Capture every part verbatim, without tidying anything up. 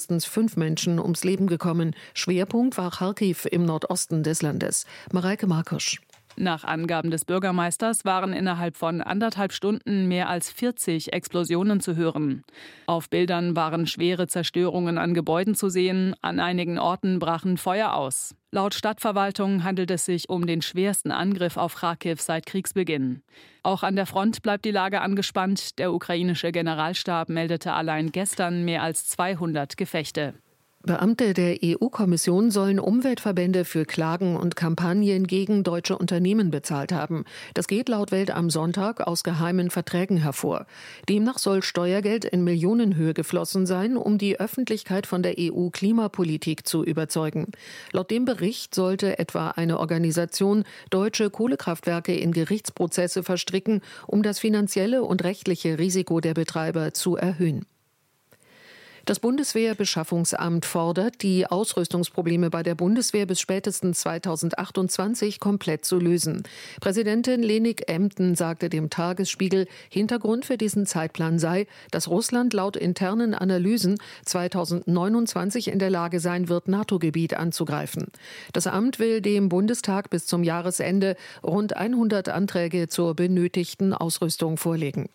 mindestens fünf Menschen ums Leben gekommen. Schwerpunkt war Charkiw im Nordosten des Landes. Mareike Markusch. Nach Angaben des Bürgermeisters waren innerhalb von anderthalb Stunden mehr als vierzig Explosionen zu hören. Auf Bildern waren schwere Zerstörungen an Gebäuden zu sehen. An einigen Orten brachen Feuer aus. Laut Stadtverwaltung handelt es sich um den schwersten Angriff auf Charkiw seit Kriegsbeginn. Auch an der Front bleibt die Lage angespannt. Der ukrainische Generalstab meldete allein gestern mehr als zweihundert Gefechte. Beamte der E U-Kommission sollen Umweltverbände für Klagen und Kampagnen gegen deutsche Unternehmen bezahlt haben. Das geht laut Welt am Sonntag aus geheimen Verträgen hervor. Demnach soll Steuergeld in Millionenhöhe geflossen sein, um die Öffentlichkeit von der E U-Klimapolitik zu überzeugen. Laut dem Bericht sollte etwa eine Organisation deutsche Kohlekraftwerke in Gerichtsprozesse verstricken, um das finanzielle und rechtliche Risiko der Betreiber zu erhöhen. Das Bundeswehrbeschaffungsamt fordert, die Ausrüstungsprobleme bei der Bundeswehr bis spätestens zweitausendachtundzwanzig komplett zu lösen. Präsidentin Lenik Emden sagte dem Tagesspiegel, Hintergrund für diesen Zeitplan sei, dass Russland laut internen Analysen zweitausendneunundzwanzig in der Lage sein wird, NATO-Gebiet anzugreifen. Das Amt will dem Bundestag bis zum Jahresende rund hundert Anträge zur benötigten Ausrüstung vorlegen.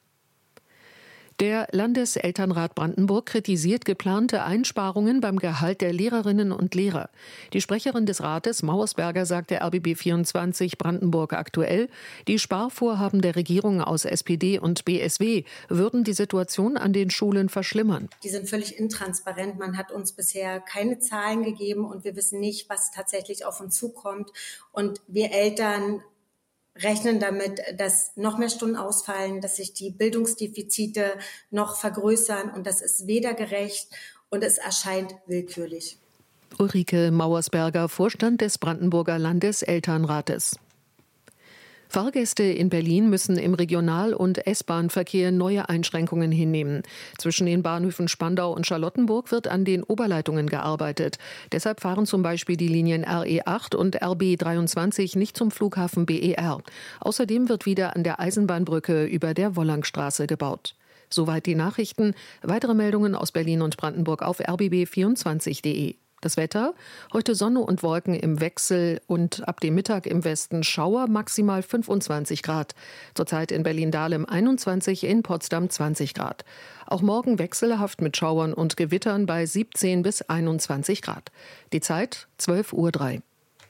Der Landeselternrat Brandenburg kritisiert geplante Einsparungen beim Gehalt der Lehrerinnen und Lehrer. Die Sprecherin des Rates, Mauersberger, sagte R B B vierundzwanzig Brandenburg aktuell, die Sparvorhaben der Regierung aus S P D und B S W würden die Situation an den Schulen verschlimmern. Die sind völlig intransparent. Man hat uns bisher keine Zahlen gegeben und wir wissen nicht, was tatsächlich auf uns zukommt. Und wir Eltern rechnen damit, dass noch mehr Stunden ausfallen, dass sich die Bildungsdefizite noch vergrößern und das ist weder gerecht und es erscheint willkürlich. Ulrike Mauersberger, Vorstand des Brandenburger Landeselternrates. Fahrgäste in Berlin müssen im Regional- und S-Bahn-Verkehr neue Einschränkungen hinnehmen. Zwischen den Bahnhöfen Spandau und Charlottenburg wird an den Oberleitungen gearbeitet. Deshalb fahren zum Beispiel die Linien R E acht und R B dreiundzwanzig nicht zum Flughafen B E R. Außerdem wird wieder an der Eisenbahnbrücke über der Wollangstraße gebaut. Soweit die Nachrichten. Weitere Meldungen aus Berlin und Brandenburg auf r b b vierundzwanzig punkt d e. Das Wetter, heute Sonne und Wolken im Wechsel und ab dem Mittag im Westen Schauer, maximal fünfundzwanzig Grad. Zurzeit in Berlin-Dahlem einundzwanzig, in Potsdam zwanzig Grad. Auch morgen wechselhaft mit Schauern und Gewittern bei siebzehn bis einundzwanzig Grad. Die Zeit zwölf Uhr drei.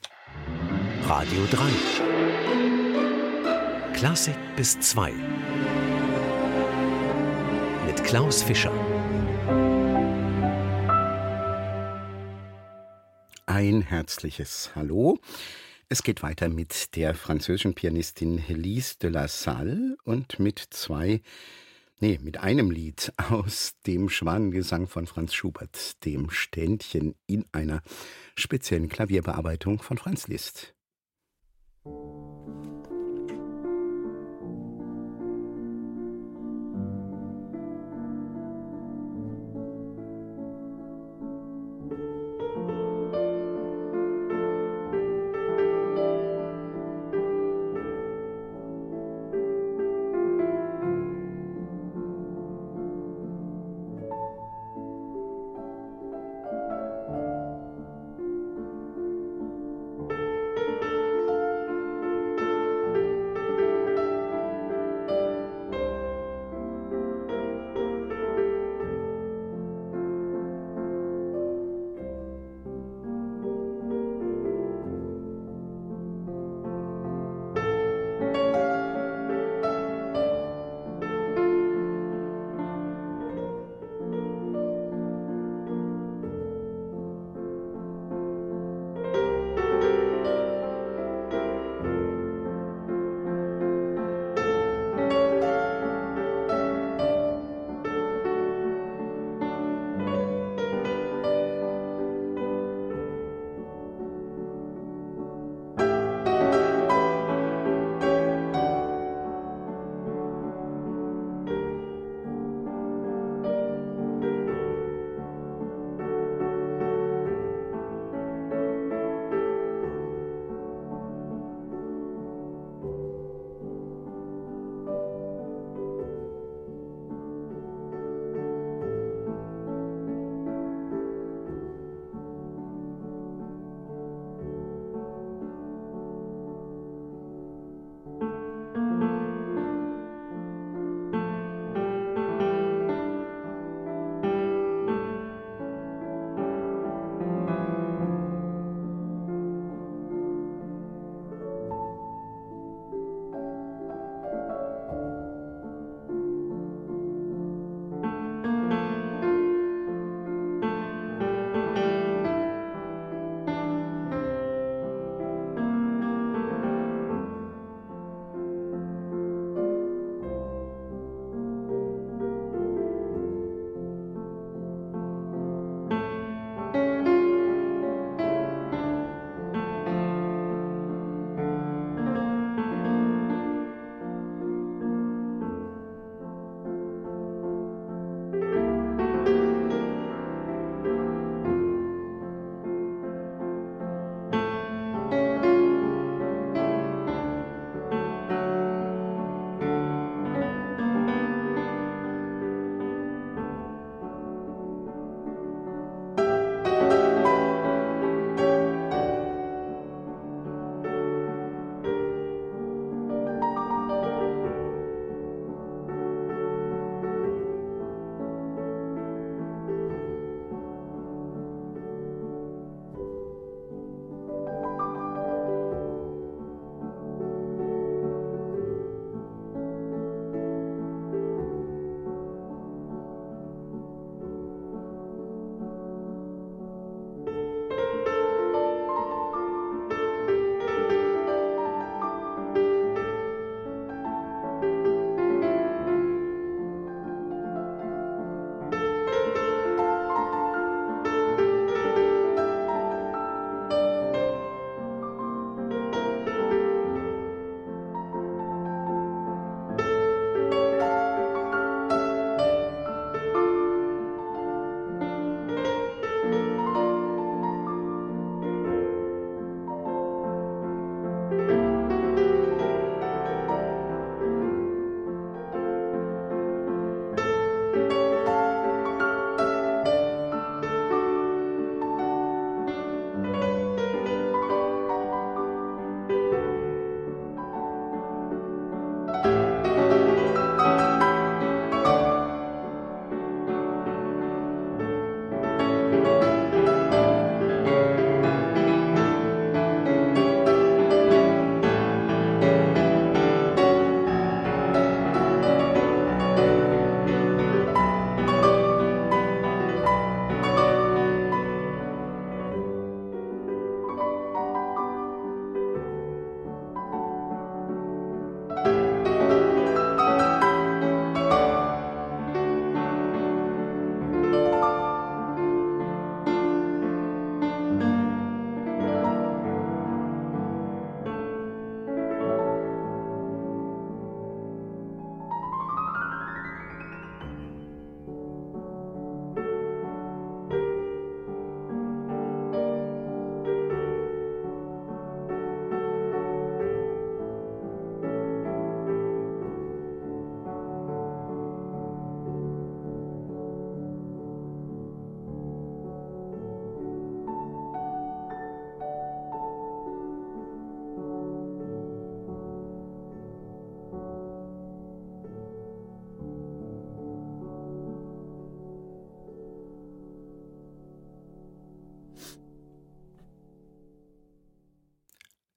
Radio drei. Klassik bis zwei. Mit Klaus Fischer. Ein herzliches Hallo. Es geht weiter mit der französischen Pianistin Lise de la Salle und mit zwei, nee, mit einem Lied aus dem Schwanengesang von Franz Schubert, dem Ständchen, in einer speziellen Klavierbearbeitung von Franz Liszt.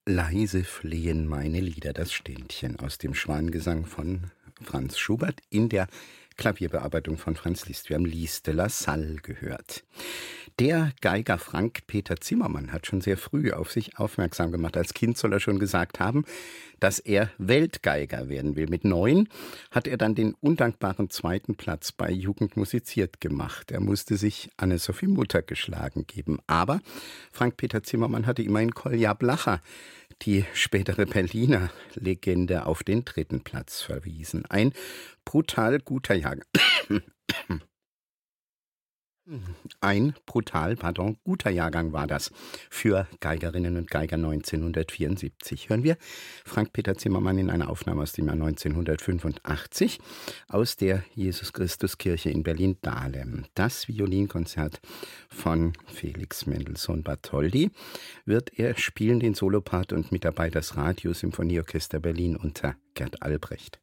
Leise flehen meine Lieder, das Ständchen aus dem Schwanengesang von Franz Schubert in der Klavierbearbeitung von Franz Liszt. Wir haben Liszt de la Salle gehört. Der Geiger Frank-Peter Zimmermann hat schon sehr früh auf sich aufmerksam gemacht. Als Kind soll er schon gesagt haben, dass er Weltgeiger werden will. Mit neun hat er dann den undankbaren zweiten Platz bei Jugend musiziert gemacht. Er musste sich Anne-Sophie Mutter geschlagen geben. Aber Frank-Peter Zimmermann hatte immerhin Kolja Blacher, die spätere Berliner Legende, auf den dritten Platz verwiesen. Ein brutal guter Jahrgang. Ein brutal, pardon, guter Jahrgang war das für Geigerinnen und Geiger neunzehnhundertvierundsiebzig. Hören wir Frank-Peter Zimmermann in einer Aufnahme aus dem Jahr neunzehnhundertfünfundachtzig aus der Jesus-Christus-Kirche in Berlin-Dahlem. Das Violinkonzert von Felix Mendelssohn Bartholdy wird er spielen, den Solopart, und mit dabei das Radio-Symphonieorchester Berlin unter Gerd Albrecht.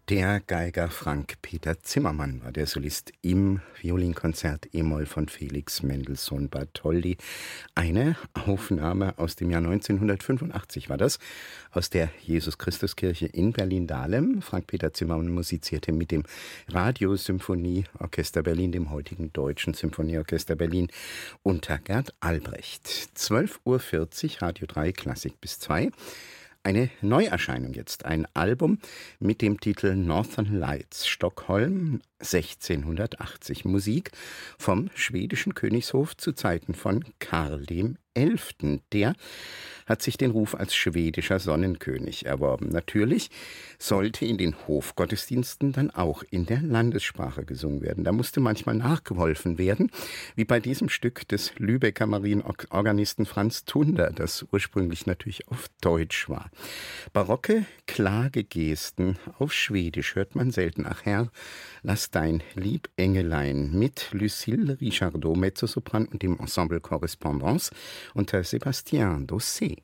Der Geiger Frank-Peter Zimmermann war der Solist im Violinkonzert E-Moll von Felix Mendelssohn Bartholdy. Eine Aufnahme aus dem Jahr neunzehnhundertfünfundachtzig war das, aus der Jesus-Christus-Kirche in Berlin-Dahlem. Frank-Peter Zimmermann musizierte mit dem Radiosymphonieorchester Berlin, dem heutigen Deutschen Symphonieorchester Berlin, unter Gerd Albrecht. zwölf Uhr vierzig, Radio drei, Klassik bis zwei. Eine Neuerscheinung jetzt, ein Album mit dem Titel Northern Lights, Stockholm sechzehnhundertachtzig. Musik vom schwedischen Königshof zu Zeiten von Karl dem Elften. Der hat sich den Ruf als schwedischer Sonnenkönig erworben. Natürlich sollte in den Hofgottesdiensten dann auch in der Landessprache gesungen werden. Da musste manchmal nachgeholfen werden, wie bei diesem Stück des Lübecker Marienorganisten Franz Tunder, das ursprünglich natürlich auf Deutsch war. Barocke Klagegesten auf Schwedisch hört man selten. Ach Herr, lass dein Lieb Engelein mit Lucille Richardot, Mezzosopran und dem Ensemble Correspondance unter Sébastien Dossé.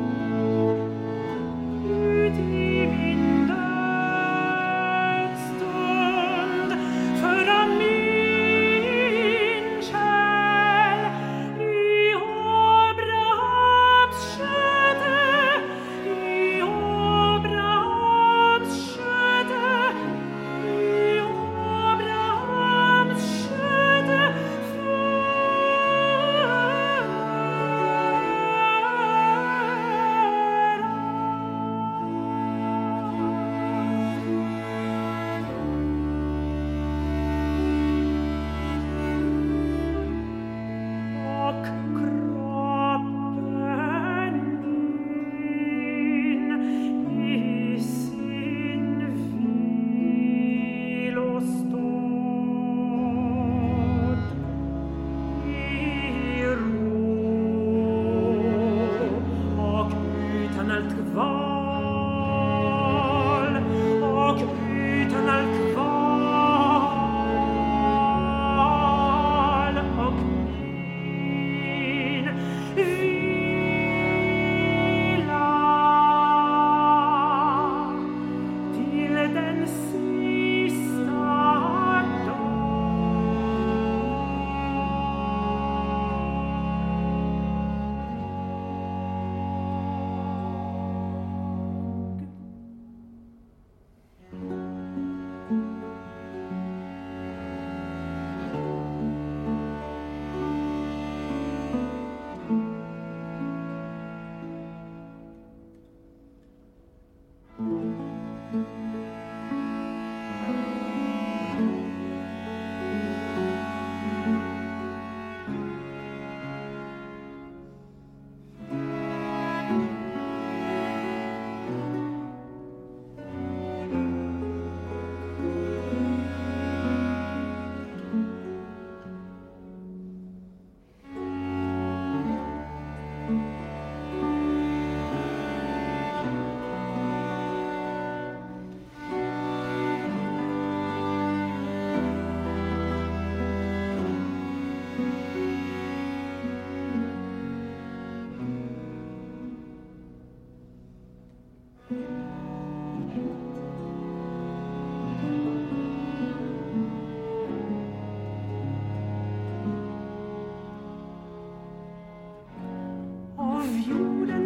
Stund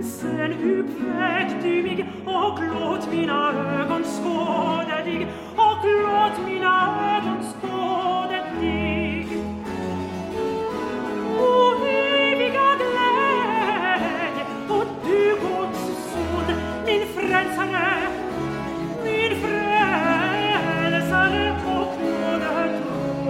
dansen hyppigt du mig och låt mina ögon skåda dig och låt mina ögon skåda dig. O eviga glädje och du Guds son, min frälsare, min frälsare på nådetron.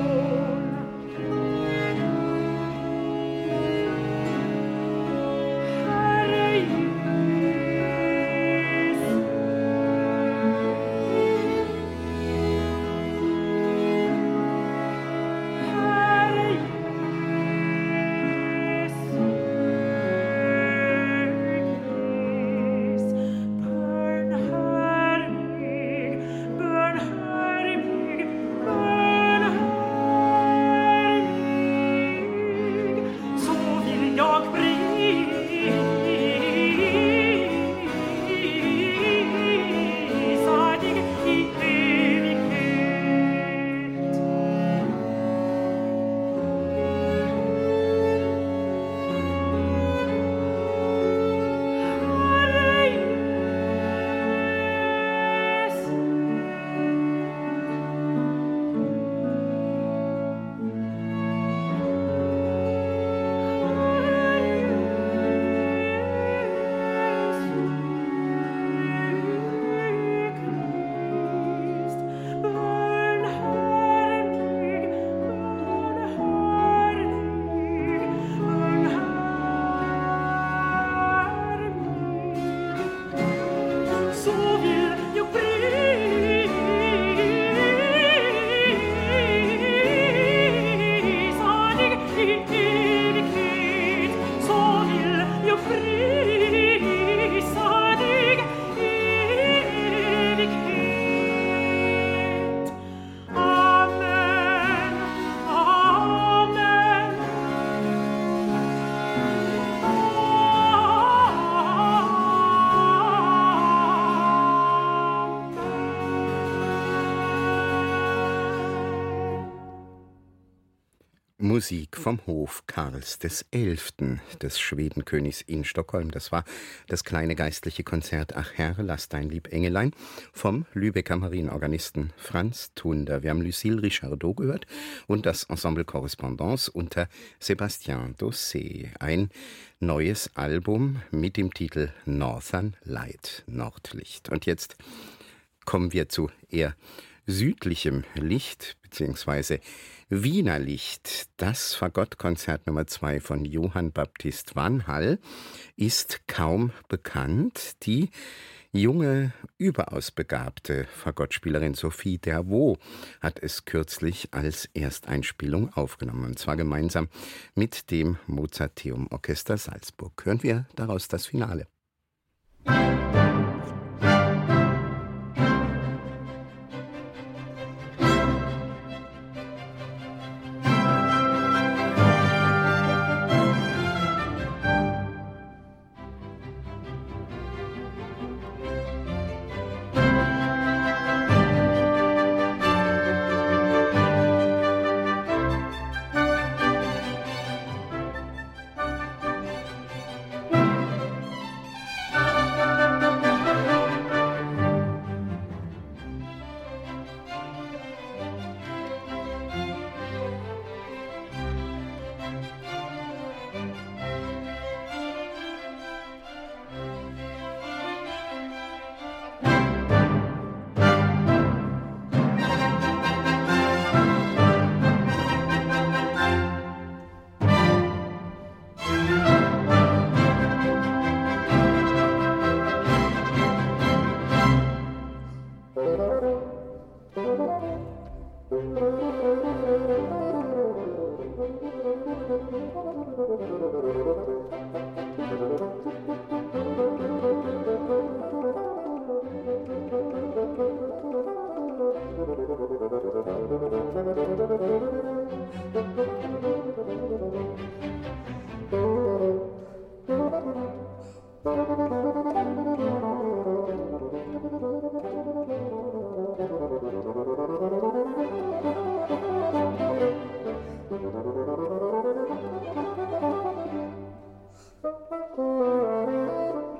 Musik vom Hof Karls des Elften, des Schwedenkönigs in Stockholm. Das war das kleine geistliche Konzert Ach Herr, lass dein Lieb Engelein vom Lübecker Marienorganisten Franz Thunder. Wir haben Lucille Richardot gehört und das Ensemble Correspondance unter Sébastien Dossé. Ein neues Album mit dem Titel Northern Light, Nordlicht. Und jetzt kommen wir zu eher südlichem Licht, beziehungsweise Wiener Licht. Das Fagottkonzert Nummer zwei von Johann Baptist Vanhall ist kaum bekannt. Die junge, überaus begabte Fagottspielerin Sophie Dervaux hat es kürzlich als Ersteinspielung aufgenommen, und zwar gemeinsam mit dem Mozarteum Orchester Salzburg. Hören wir daraus das Finale. Thank you.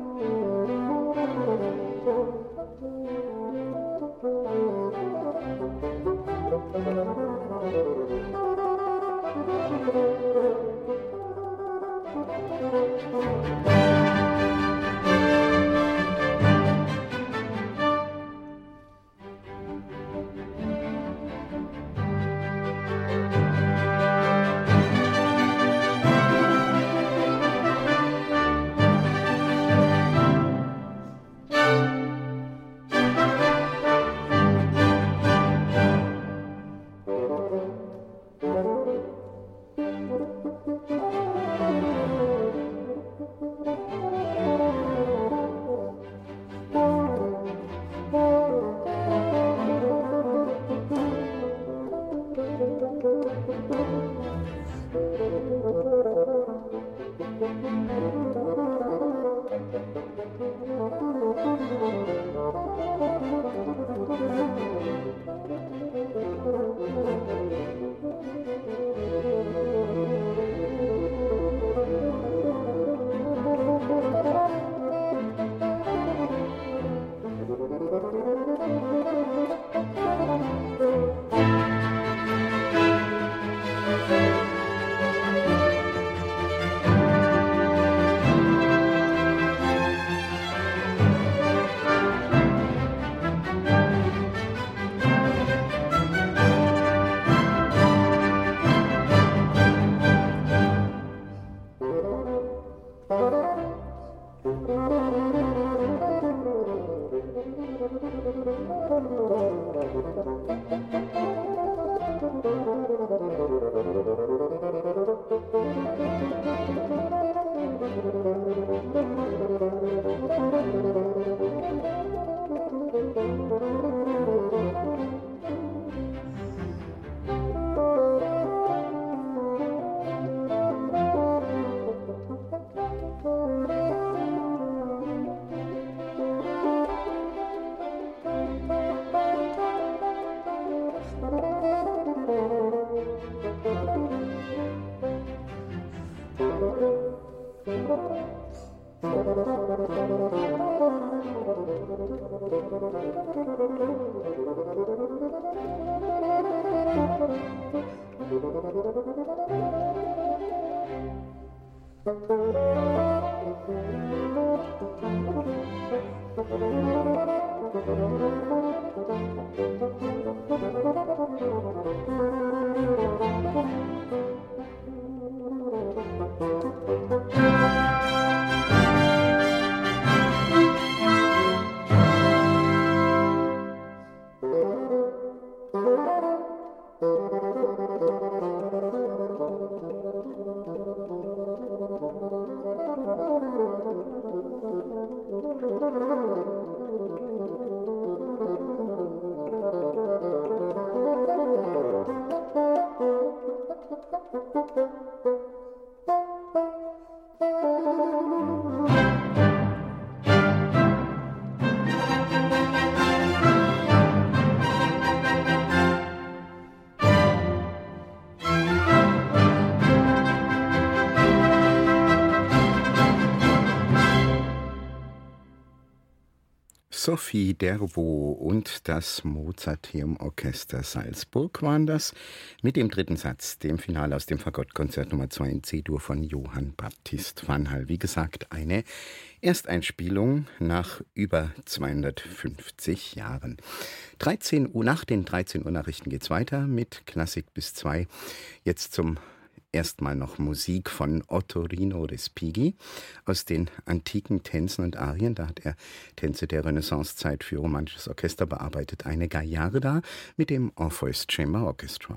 Sophie Derbo und das Mozarteum Orchester Salzburg waren das mit dem dritten Satz, dem Finale aus dem Fagottkonzert Nummer zwei in C-Dur von Johann Baptist van Hall. Wie gesagt, eine Ersteinspielung nach über zweihundertfünfzig Jahren. dreizehn Uhr, nach den dreizehn Uhr Nachrichten geht's weiter mit Klassik bis zwei. Jetzt zum Erstmal noch Musik von Ottorino Respighi aus den antiken Tänzen und Arien. Da hat er Tänze der Renaissancezeit für romanisches Orchester bearbeitet. Eine Gallarda mit dem Orpheus Chamber Orchestra.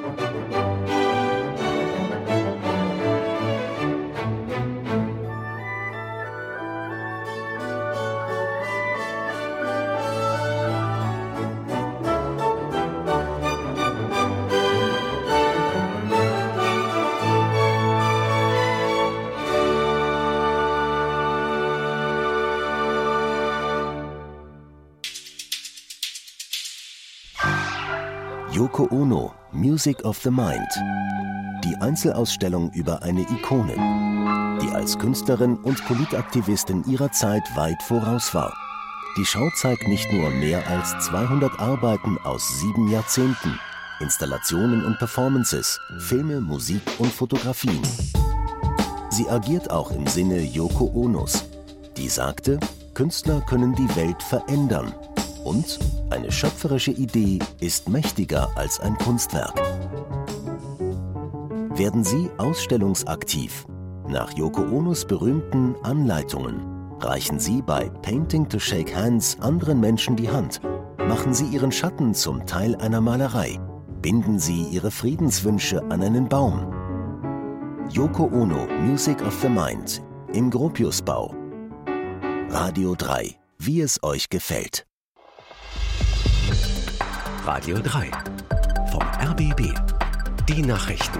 Yoko Ono, Music of the Mind. Die Einzelausstellung über eine Ikone, die als Künstlerin und Politaktivistin ihrer Zeit weit voraus war. Die Schau zeigt nicht nur mehr als zweihundert Arbeiten aus sieben Jahrzehnten, Installationen und Performances, Filme, Musik und Fotografien. Sie agiert auch im Sinne Yoko Onos, die sagte, Künstler können die Welt verändern. Und eine schöpferische Idee ist mächtiger als ein Kunstwerk. Werden Sie ausstellungsaktiv? Nach Yoko Onos berühmten Anleitungen reichen Sie bei Painting to Shake Hands anderen Menschen die Hand. Machen Sie Ihren Schatten zum Teil einer Malerei. Binden Sie Ihre Friedenswünsche an einen Baum. Yoko Ono, Music of the Mind, im Gropiusbau. Radio drei, wie es euch gefällt. Radio drei. Vom R B B. Die Nachrichten.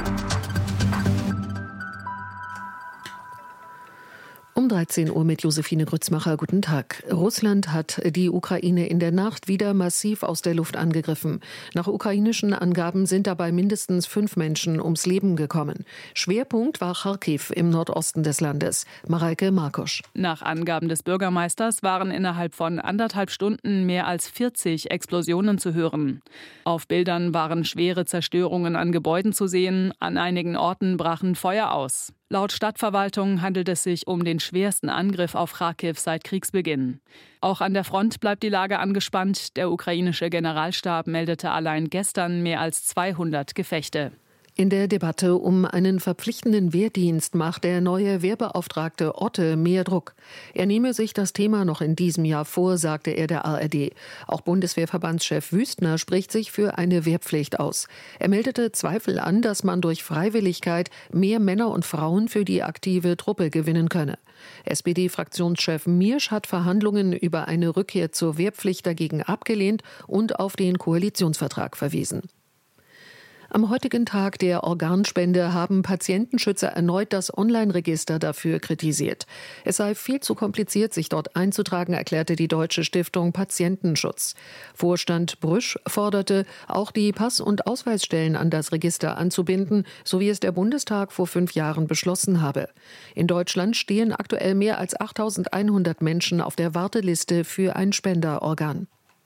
Um dreizehn Uhr mit Josephine Grützmacher. Guten Tag. Russland hat die Ukraine in der Nacht wieder massiv aus der Luft angegriffen. Nach ukrainischen Angaben sind dabei mindestens fünf Menschen ums Leben gekommen. Schwerpunkt war Charkiw im Nordosten des Landes. Mareike Markusch. Nach Angaben des Bürgermeisters waren innerhalb von anderthalb Stunden mehr als vierzig Explosionen zu hören. Auf Bildern waren schwere Zerstörungen an Gebäuden zu sehen. An einigen Orten brachen Feuer aus. Laut Stadtverwaltung handelt es sich um den schwersten Angriff auf Charkiw seit Kriegsbeginn. Auch an der Front bleibt die Lage angespannt. Der ukrainische Generalstab meldete allein gestern mehr als zweihundert Gefechte. In der Debatte um einen verpflichtenden Wehrdienst macht der neue Wehrbeauftragte Otte mehr Druck. Er nehme sich das Thema noch in diesem Jahr vor, sagte er der A R D. Auch Bundeswehrverbandschef Wüstner spricht sich für eine Wehrpflicht aus. Er meldete Zweifel an, dass man durch Freiwilligkeit mehr Männer und Frauen für die aktive Truppe gewinnen könne. S P D-Fraktionschef Miersch hat Verhandlungen über eine Rückkehr zur Wehrpflicht dagegen abgelehnt und auf den Koalitionsvertrag verwiesen. Am heutigen Tag der Organspende haben Patientenschützer erneut das Online-Register dafür kritisiert. Es sei viel zu kompliziert, sich dort einzutragen, erklärte die Deutsche Stiftung Patientenschutz. Vorstand Brüsch forderte, auch die Pass- und Ausweisstellen an das Register anzubinden, so wie es der Bundestag vor fünf Jahren beschlossen habe. In Deutschland stehen aktuell mehr als achttausendeinhundert Menschen auf der Warteliste für ein Spenderorgan.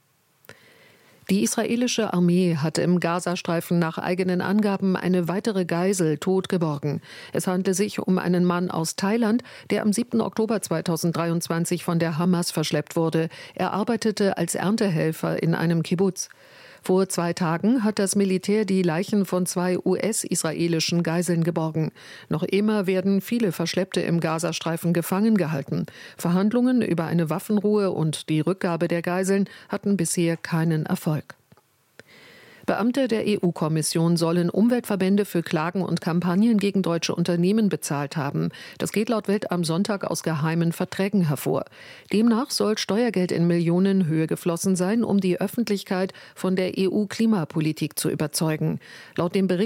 Die israelische Armee hat im Gazastreifen nach eigenen Angaben eine weitere Geisel tot geborgen. Es handelt sich um einen Mann aus Thailand, der am siebten Oktober zweitausenddreiundzwanzig von der Hamas verschleppt wurde. Er arbeitete als Erntehelfer in einem Kibbuz. Vor zwei Tagen hat das Militär die Leichen von zwei U S-israelischen Geiseln geborgen. Noch immer werden viele Verschleppte im Gazastreifen gefangen gehalten. Verhandlungen über eine Waffenruhe und die Rückgabe der Geiseln hatten bisher keinen Erfolg. Beamte der E U-Kommission sollen Umweltverbände für Klagen und Kampagnen gegen deutsche Unternehmen bezahlt haben. Das geht laut Welt am Sonntag aus geheimen Verträgen hervor. Demnach soll Steuergeld in Millionenhöhe geflossen sein, um die Öffentlichkeit von der E U-Klimapolitik zu überzeugen. Laut dem Bericht